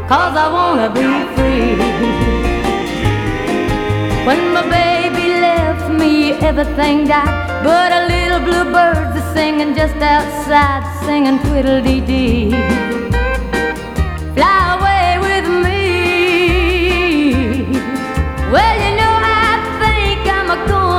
'cause I wanna be free. When my baby left me, everything died, but a little blue bird's singing just outside, singing twiddle-dee-dee.